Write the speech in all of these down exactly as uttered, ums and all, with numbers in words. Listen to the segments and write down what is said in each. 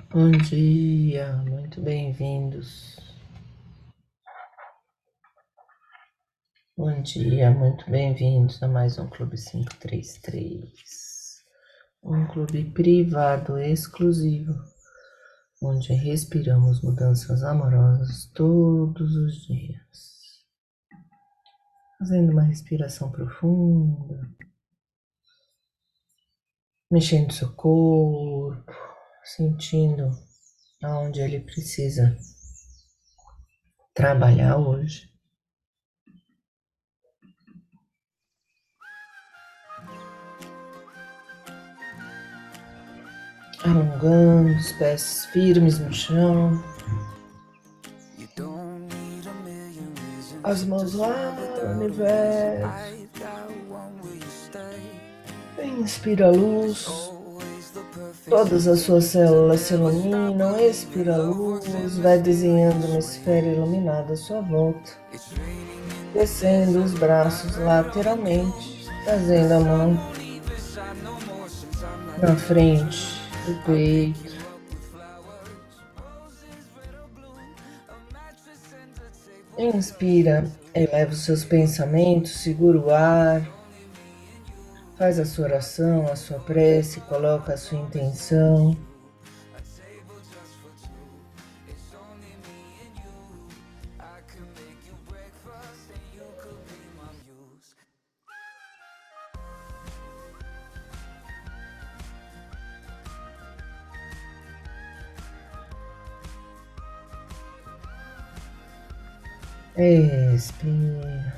Bom dia, muito bem-vindos. Bom dia, muito bem-vindos a mais um Clube quinhentos e trinta e três. Um clube privado exclusivo, onde respiramos mudanças amorosas todos os dias. Fazendo uma respiração profunda, mexendo seu corpo, sentindo aonde ele precisa trabalhar hoje. Alongando os pés firmes no chão. As mãos lá no universo. Inspira a luz. Todas as suas células se iluminam. Expira a luz. Vai desenhando uma esfera iluminada à sua volta. Descendo os braços lateralmente. Trazendo a mão na frente do peito. Inspira, eleva os seus pensamentos, segura o ar, faz a sua oração, a sua prece, coloca a sua intenção. Expira.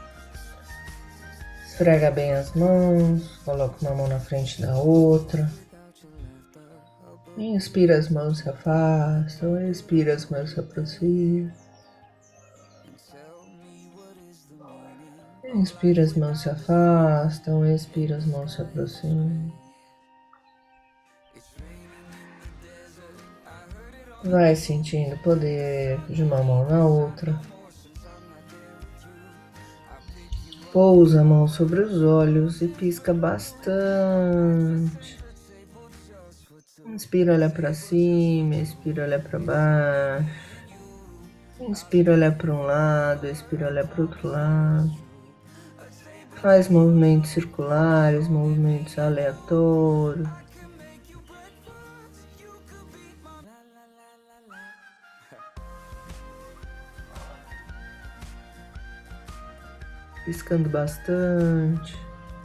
Esfrega bem as mãos, coloca uma mão na frente da outra. Inspira, as mãos se afastam, expira, as mãos se aproximam. Inspira, as mãos se afastam, expira, as mãos se aproximam. Vai sentindo o poder de uma mão na outra. Pousa a mão sobre os olhos e pisca bastante. Inspira, olha para cima, expira, olha para baixo. Inspira, olha para um lado, expira, olha para o outro lado. Faz movimentos circulares, movimentos aleatórios. Piscando bastante.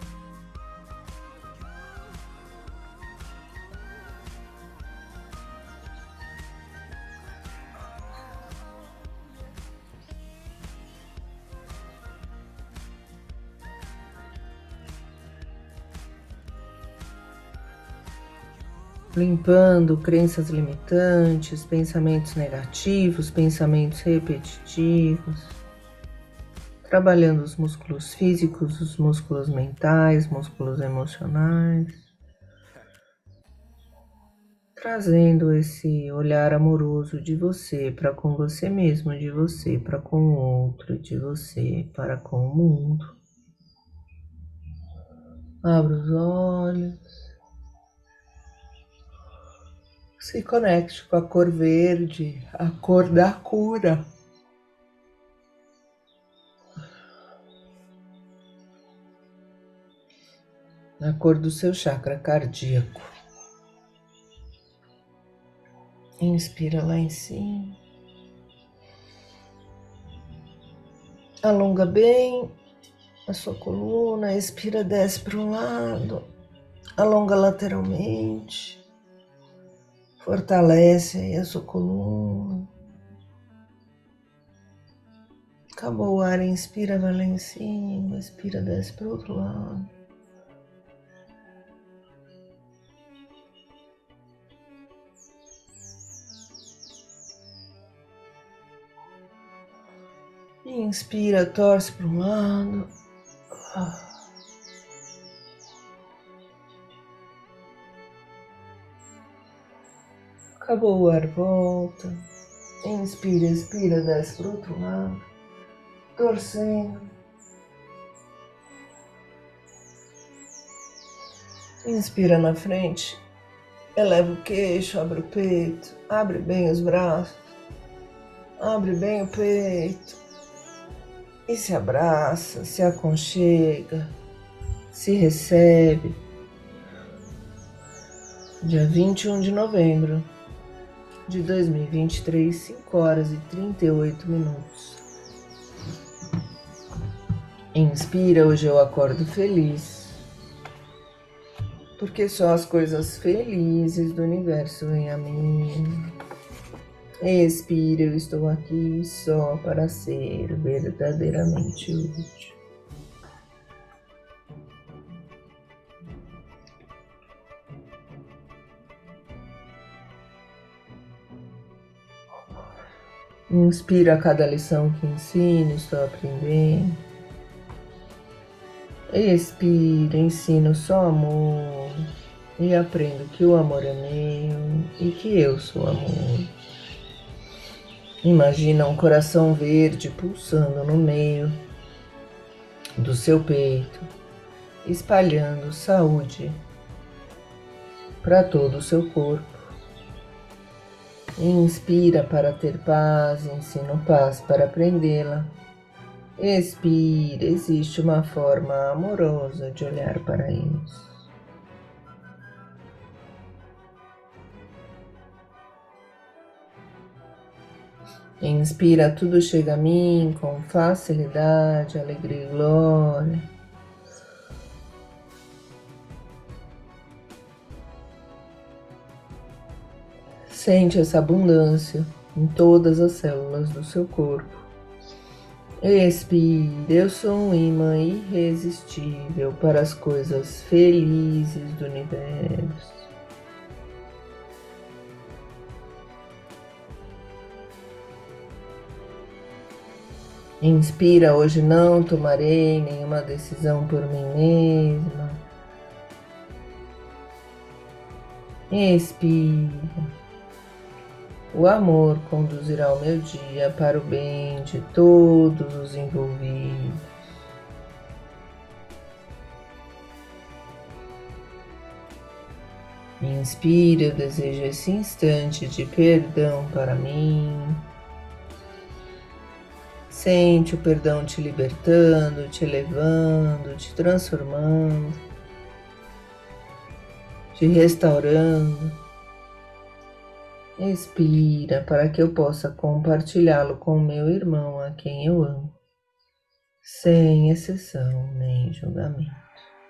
Limpando crenças limitantes, pensamentos negativos, pensamentos repetitivos. Trabalhando os músculos físicos, os músculos mentais, músculos emocionais. Trazendo esse olhar amoroso de você para com você mesmo, de você para com o outro, de você para com o mundo. Abra os olhos. Se conecte com a cor verde, a cor da cura. A cor do seu chakra cardíaco. Inspira lá em cima. Alonga bem a sua coluna. Expira, desce para um lado. Alonga lateralmente. Fortalece aí a sua coluna. Acabou o ar, inspira, vai lá em cima. Expira, desce para o outro lado. Inspira, torce para um lado. Acabou o ar, volta. Inspira, expira, desce para o outro lado. Torcendo. Inspira na frente. Eleva o queixo, abre o peito, abre bem os braços, abre bem o peito e se abraça, se aconchega, se recebe. Dia vinte e um de novembro de dois mil e vinte e três, cinco horas e trinta e oito minutos. Inspira, hoje eu acordo feliz, porque só as coisas felizes do universo vêm a mim. Expira, eu estou aqui só para ser verdadeiramente útil. Inspira a cada lição que ensino, estou aprendendo. Expira, ensino só amor e aprendo que o amor é meu e que eu sou amor. Imagina um coração verde pulsando no meio do seu peito, espalhando saúde para todo o seu corpo. Inspira para ter paz, ensino paz para aprendê-la. Expira, existe uma forma amorosa de olhar para isso. Inspira, tudo chega a mim com facilidade, alegria e glória. Sente essa abundância em todas as células do seu corpo. Expira, eu sou um imã irresistível para as coisas felizes do universo. Inspira, hoje não tomarei nenhuma decisão por mim mesma. Expira. O amor conduzirá o meu dia para o bem de todos os envolvidos. Inspira, eu desejo esse instante de perdão para mim. Sente o perdão te libertando, te elevando, te transformando, te restaurando. Expira para que eu possa compartilhá-lo com o meu irmão a quem eu amo, sem exceção nem julgamento.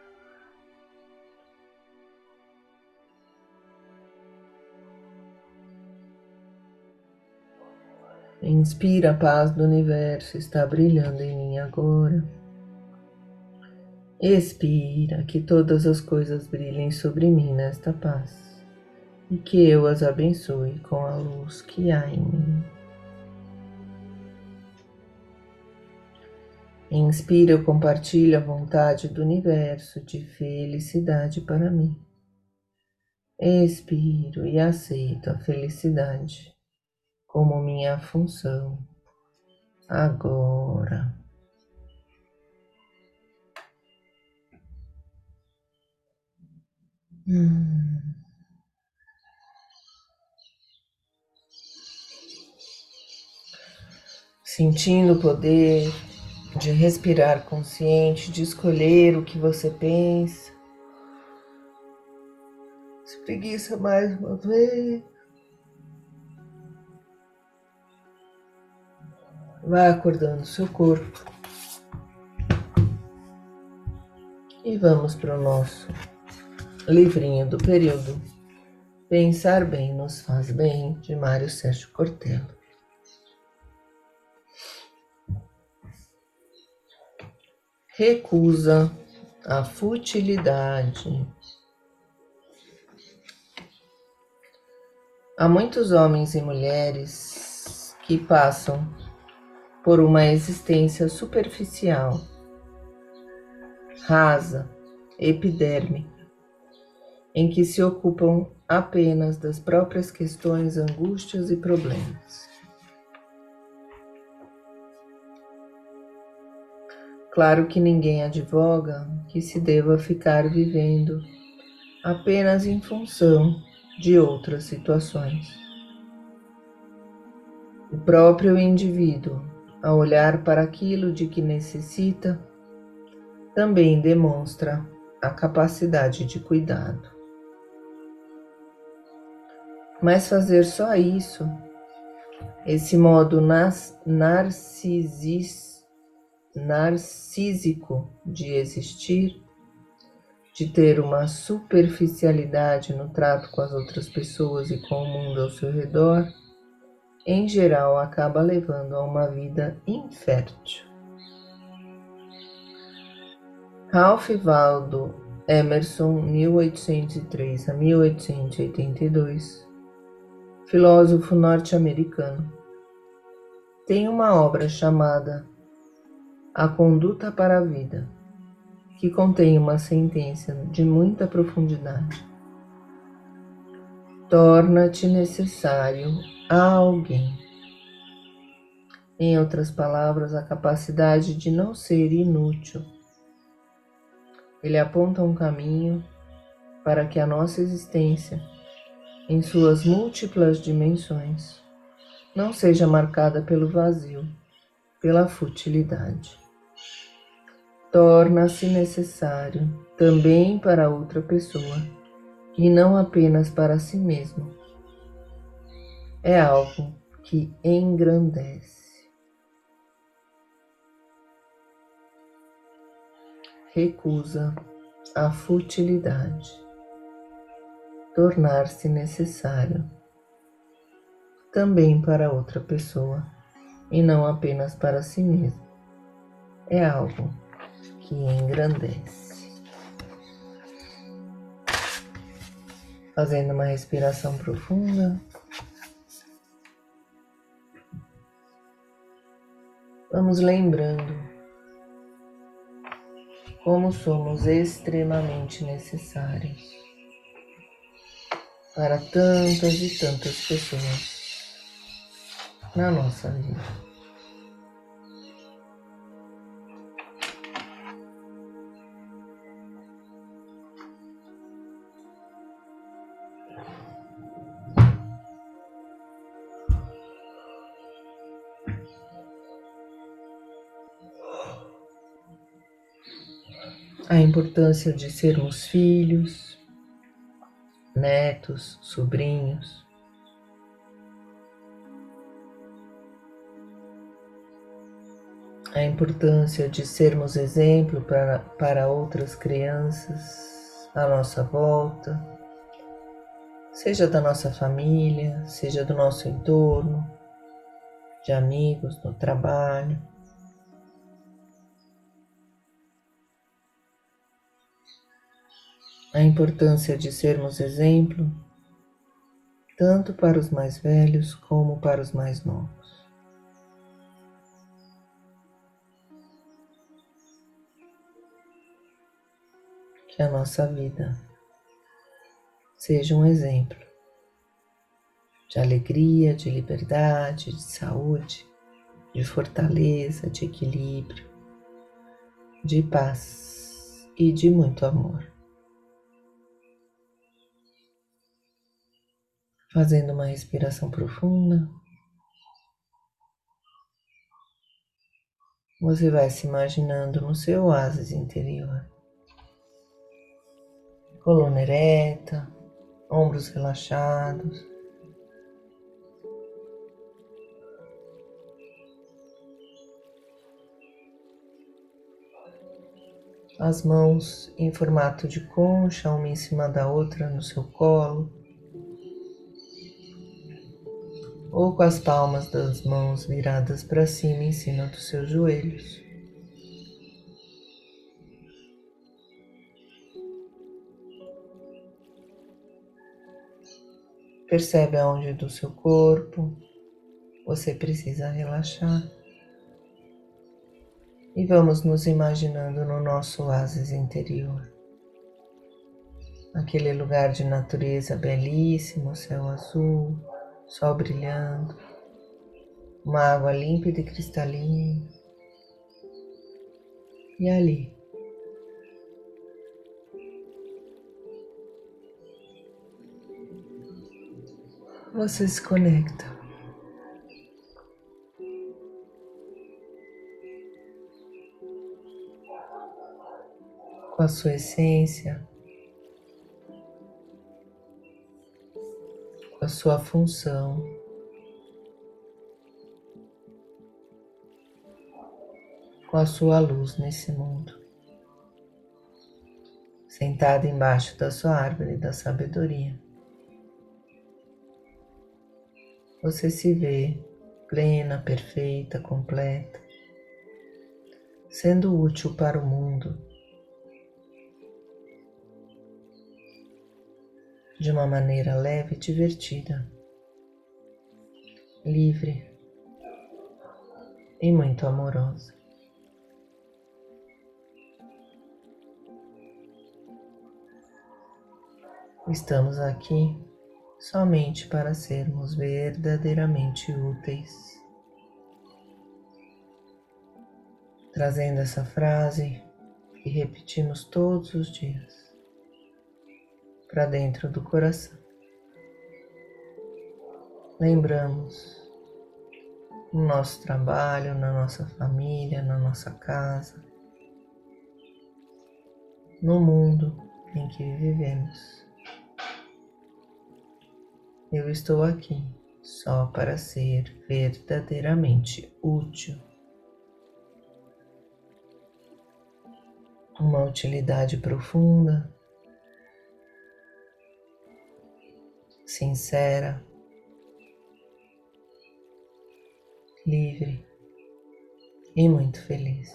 Inspira, a paz do universo está brilhando em mim agora. Expira, que todas as coisas brilhem sobre mim nesta paz e que eu as abençoe com a luz que há em mim. Inspira, eu compartilho a vontade do universo de felicidade para mim. Expiro e aceito a felicidade como minha função agora. Hum. Sentindo o poder de respirar consciente, de escolher o que você pensa. Espreguiça mais uma vez. Vai acordando seu corpo. E vamos para o nosso livrinho do período. Pensar bem nos faz bem, de Mário Sérgio Cortella. Recusa a futilidade. Há muitos homens e mulheres que passam por uma existência superficial, rasa, epidérmica, em que se ocupam apenas das próprias questões, angústias e problemas. Claro que ninguém advoga que se deva ficar vivendo apenas em função de outras situações. O próprio indivíduo, ao olhar para aquilo de que necessita, também demonstra a capacidade de cuidado. Mas fazer só isso, esse modo narcisis, narcísico de existir, de ter uma superficialidade no trato com as outras pessoas e com o mundo ao seu redor, em geral acaba levando a uma vida infértil. Ralph Waldo Emerson, mil oitocentos e três a mil oitocentos e oitenta e dois, filósofo norte-americano, tem uma obra chamada A Conduta para a Vida, que contém uma sentença de muita profundidade. Torna-te necessário a alguém. Em outras palavras, a capacidade de não ser inútil. Ele aponta um caminho para que a nossa existência, em suas múltiplas dimensões, não seja marcada pelo vazio, pela futilidade. Torna-se necessário também para outra pessoa, e não apenas para si mesmo. É algo que engrandece. Recusa a futilidade. Tornar-se necessário também para outra pessoa e não apenas para si mesmo. É algo que engrandece. Fazendo uma respiração profunda. Vamos lembrando como somos extremamente necessários para tantas e tantas pessoas na nossa vida. A importância de sermos filhos, netos, sobrinhos. A importância de sermos exemplo para, para outras crianças à nossa volta, seja da nossa família, seja do nosso entorno, de amigos, no trabalho. A importância de sermos exemplo, tanto para os mais velhos como para os mais novos. Que a nossa vida seja um exemplo de alegria, de liberdade, de saúde, de fortaleza, de equilíbrio, de paz e de muito amor. Fazendo uma respiração profunda, você vai se imaginando no seu oásis interior. Coluna ereta, ombros relaxados. As mãos em formato de concha, uma em cima da outra no seu colo. Ou com as palmas das mãos viradas para cima em cima dos seus joelhos. Percebe aonde do seu corpo você precisa relaxar. E vamos nos imaginando no nosso oásis interior. Aquele lugar de natureza belíssimo, céu azul, sol brilhando, uma água límpida e cristalina. E ali, você se conecta com a sua essência, com a sua função, com a sua luz nesse mundo. Sentada embaixo da sua árvore da sabedoria, você se vê plena, perfeita, completa, sendo útil para o mundo de uma maneira leve e divertida, livre e muito amorosa. Estamos aqui somente para sermos verdadeiramente úteis. Trazendo essa frase que repetimos todos os dias para dentro do coração. Lembramos no nosso trabalho, na nossa família, na nossa casa, no mundo em que vivemos. Eu estou aqui só para ser verdadeiramente útil. Uma utilidade profunda, sincera, livre e muito feliz.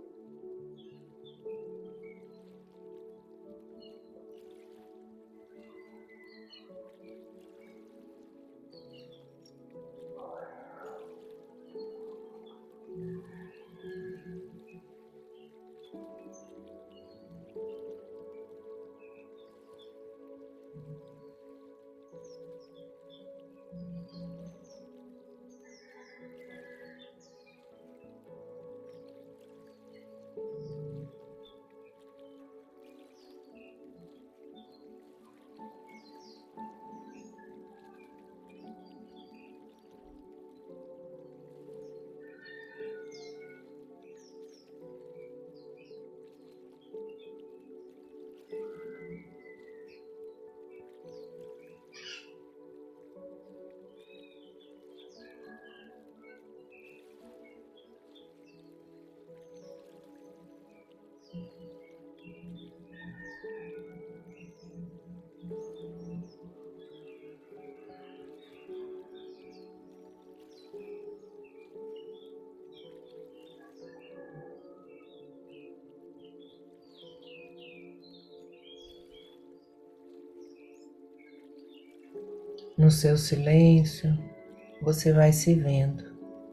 No seu silêncio, você vai se vendo.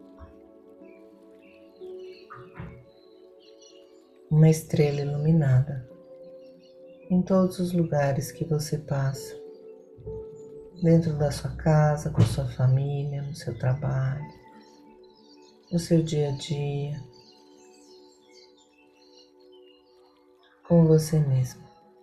Uma estrela iluminada em todos os lugares que você passa. Dentro da sua casa, com sua família, no seu trabalho, no seu dia a dia, com você mesmo.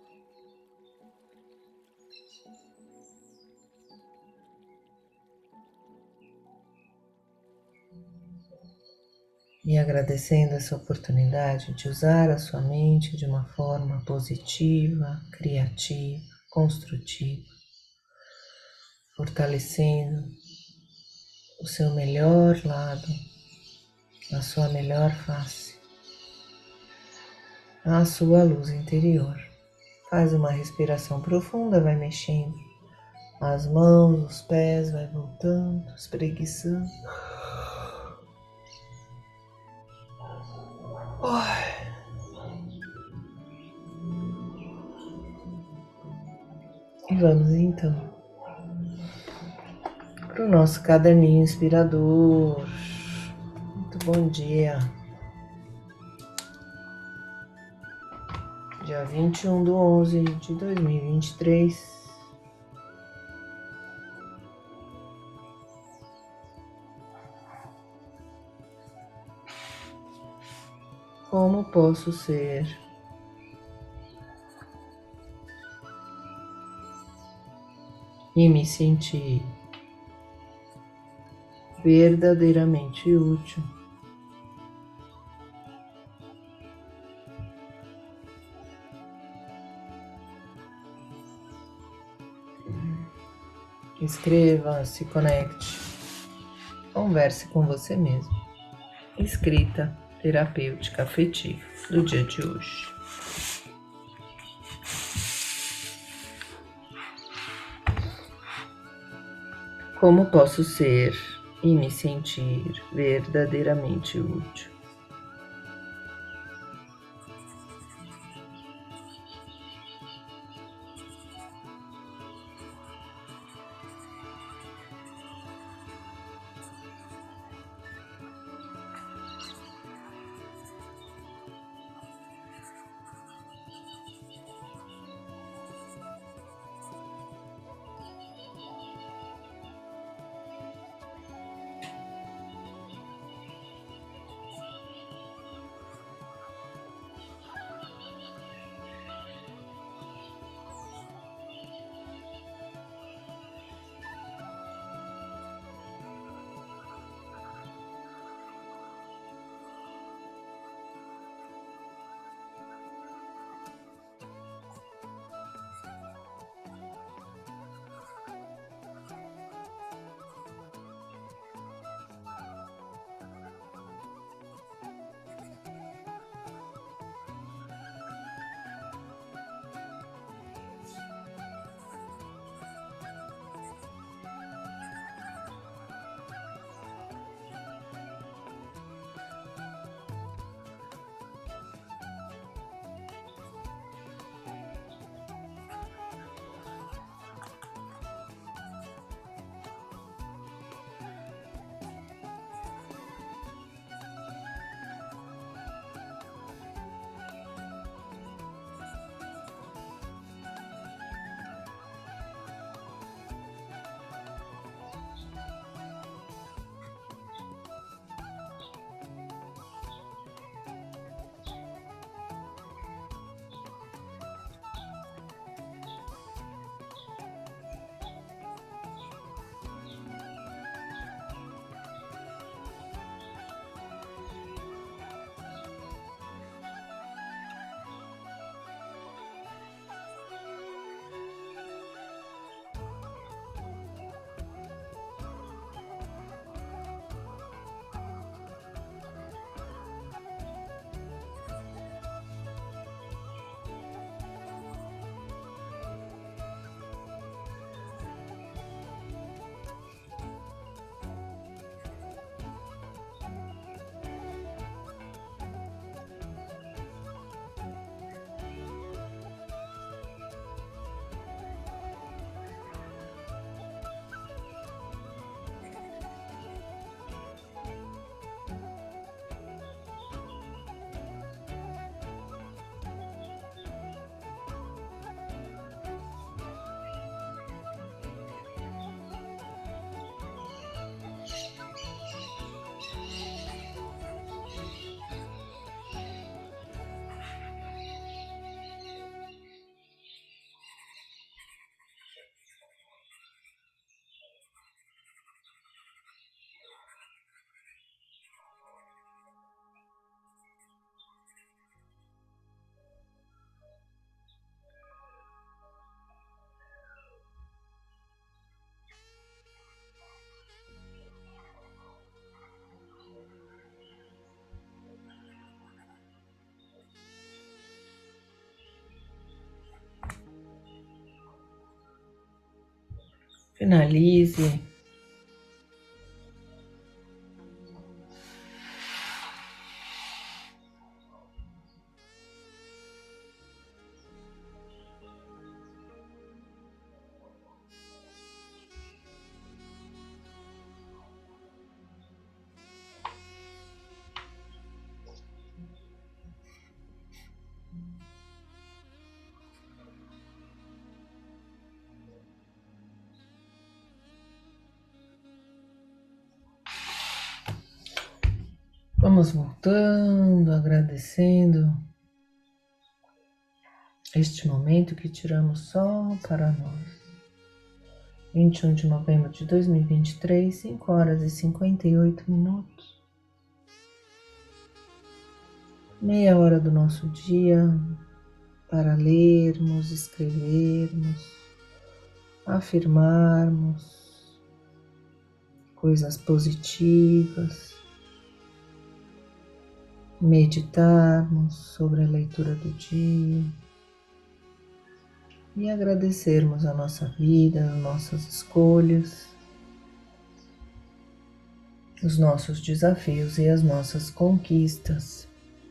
E agradecendo essa oportunidade de usar a sua mente de uma forma positiva, criativa, construtiva, fortalecendo o seu melhor lado, a sua melhor face, a sua luz interior. Faz uma respiração profunda, vai mexendo as mãos, os pés, vai voltando, espreguiçando. E vamos então para o nosso caderninho inspirador. Muito bom dia. Dia vinte e um de onze de dois mil e vinte e três. Como posso ser e me sentir verdadeiramente útil. Escreva, se conecte, converse com você mesmo. Escrita terapêutica afetiva do dia de hoje. Como posso ser e me sentir verdadeiramente útil? Finalize Vamos voltando, agradecendo este momento que tiramos só para nós. vinte e um de novembro de dois mil e vinte e três, cinco horas e cinquenta e oito minutos. Meia hora do nosso dia para lermos, escrevermos, afirmarmos coisas positivas, meditarmos sobre a leitura do dia e agradecermos a nossa vida, as nossas escolhas, os nossos desafios e as nossas conquistas.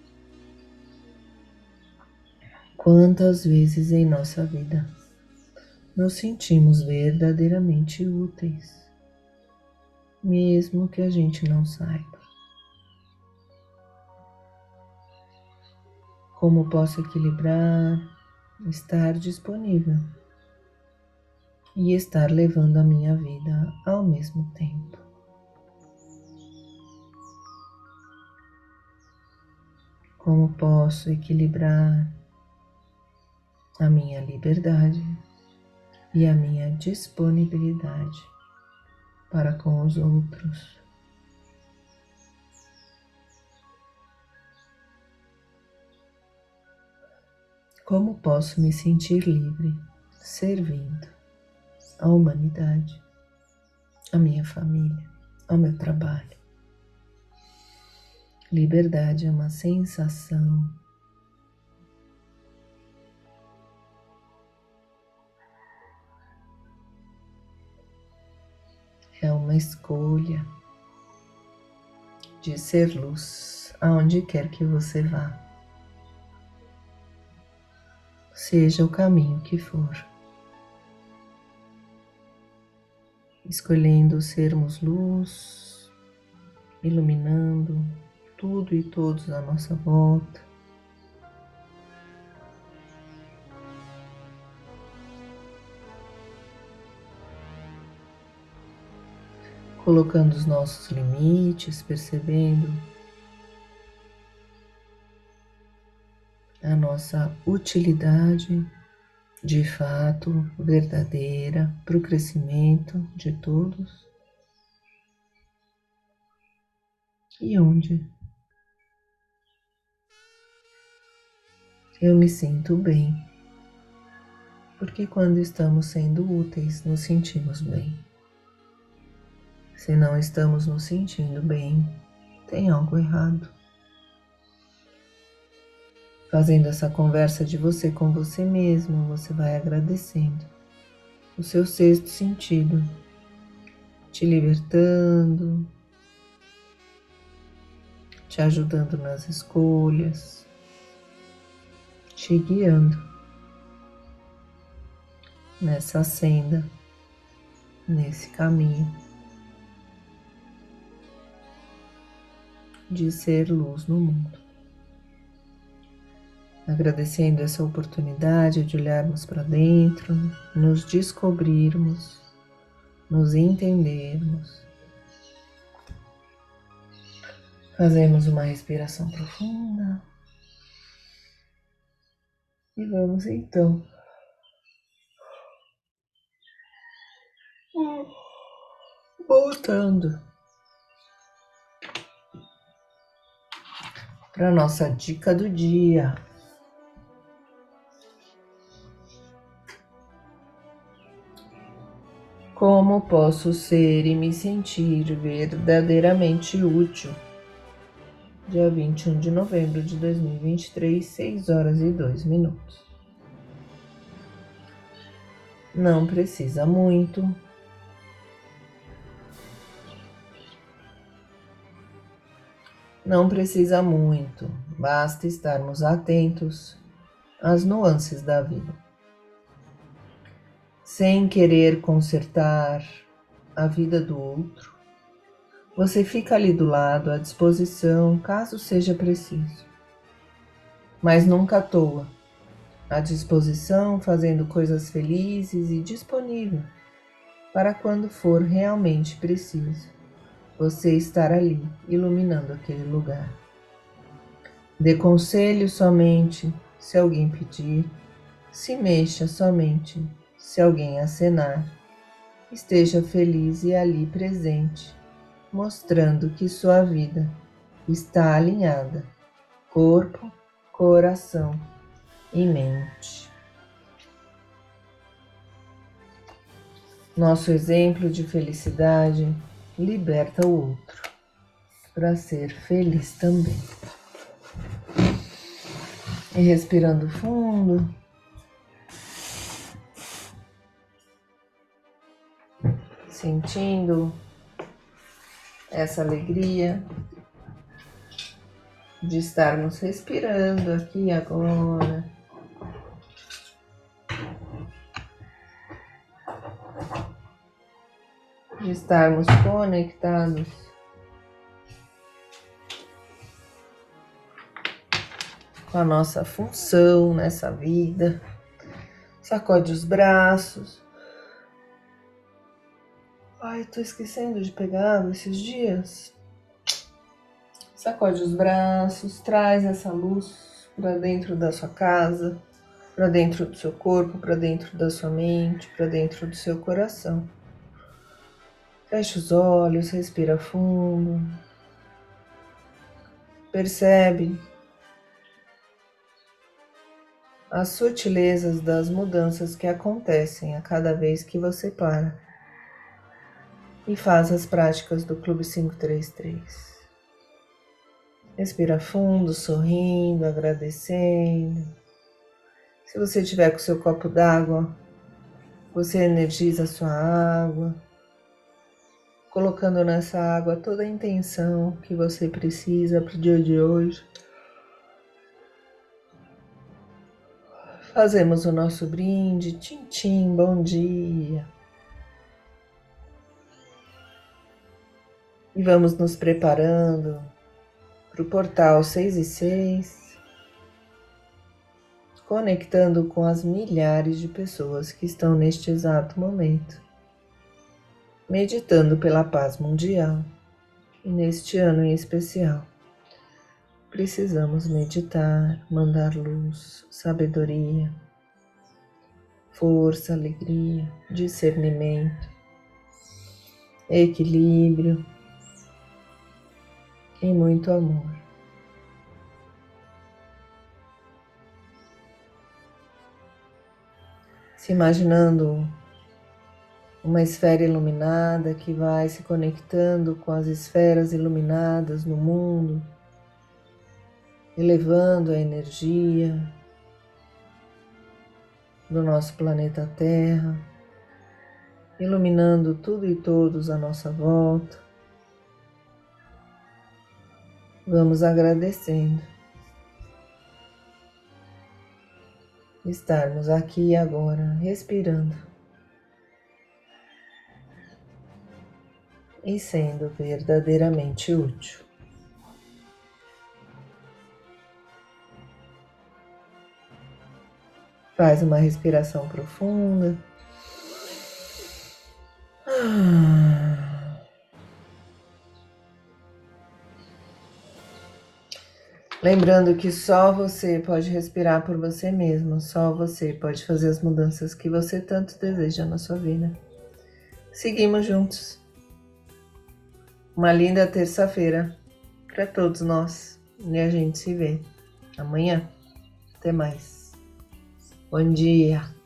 Quantas vezes em nossa vida nos sentimos verdadeiramente úteis, mesmo que a gente não saiba? Como posso equilibrar, estar disponível e estar levando a minha vida ao mesmo tempo? Como posso equilibrar a minha liberdade e a minha disponibilidade para com os outros? Como posso me sentir livre, servindo a humanidade, a minha família, ao meu trabalho? Liberdade é uma sensação, é uma escolha de ser luz aonde quer que você vá, seja o caminho que for. Escolhendo sermos luz, iluminando tudo e todos à nossa volta. Colocando os nossos limites, percebendo a nossa utilidade de fato verdadeira para o crescimento de todos. E onde eu me sinto bem, porque quando estamos sendo úteis, nos sentimos bem. Se não estamos nos sentindo bem, tem algo errado. Fazendo essa conversa de você com você mesmo, você vai agradecendo o seu sexto sentido, te libertando, te ajudando nas escolhas, te guiando nessa senda, nesse caminho de ser luz no mundo. Agradecendo essa oportunidade de olharmos para dentro, nos descobrirmos, nos entendermos. Fazemos uma respiração profunda e vamos então voltando para a nossa dica do dia. Como posso ser e me sentir verdadeiramente útil? Dia vinte e um de novembro de dois mil e vinte e três, seis horas e dois minutos. Não precisa muito. Não precisa muito, basta estarmos atentos às nuances da vida. Sem querer consertar a vida do outro, você fica ali do lado, à disposição, caso seja preciso. Mas nunca à toa, à disposição, fazendo coisas felizes e disponível para quando for realmente preciso, você estar ali, iluminando aquele lugar. Dê conselho somente se alguém pedir, se mexa somente se alguém acenar. esteja feliz e ali presente, mostrando que sua vida está alinhada, corpo, coração e mente. Nosso exemplo de felicidade liberta o outro para ser feliz também. E respirando fundo, sentindo essa alegria de estarmos respirando aqui e agora. De estarmos conectados com a nossa função nessa vida. Sacode os braços. Ai, tô esquecendo de pegar água esses dias. Sacode os braços, traz essa luz para dentro da sua casa, para dentro do seu corpo, para dentro da sua mente, para dentro do seu coração. Fecha os olhos, respira fundo. Percebe as sutilezas das mudanças que acontecem a cada vez que você para e faz as práticas do Clube quinhentos e trinta e três. Respira fundo, sorrindo, agradecendo. Se você tiver com seu copo d'água, você energiza a sua água, colocando nessa água toda a intenção que você precisa para o dia de hoje. Fazemos o nosso brinde, tchim tchim, bom dia. E vamos nos preparando para o portal seis e seis, conectando com as milhares de pessoas que estão neste exato momento, meditando pela paz mundial. E neste ano em especial, precisamos meditar, mandar luz, sabedoria, força, alegria, discernimento, equilíbrio e muito amor. Se imaginando uma esfera iluminada que vai se conectando com as esferas iluminadas no mundo, elevando a energia do nosso planeta Terra, iluminando tudo e todos à nossa volta. Vamos agradecendo estarmos aqui e agora, respirando e sendo verdadeiramente útil. Faz uma respiração profunda. Lembrando que só você pode respirar por você mesmo, só você pode fazer as mudanças que você tanto deseja na sua vida. Seguimos juntos. Uma linda terça-feira para todos nós. E a gente se vê amanhã. Até mais. Bom dia.